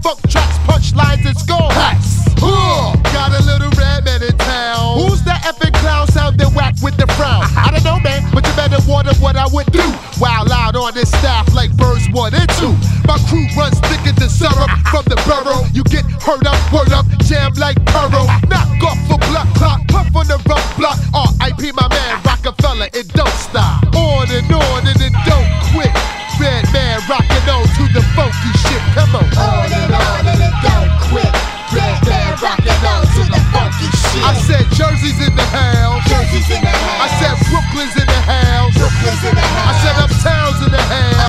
funk tracks, punchlines, and score hats. Got a little red man in town. Who's that effing clown sounding whack with the frown? I don't know, man, but you better wonder what I would do. Wild out on this staff like birds 1 and 2. My crew runs thicker than syrup from the borough. You get hurt up, word up, jam like Burrow.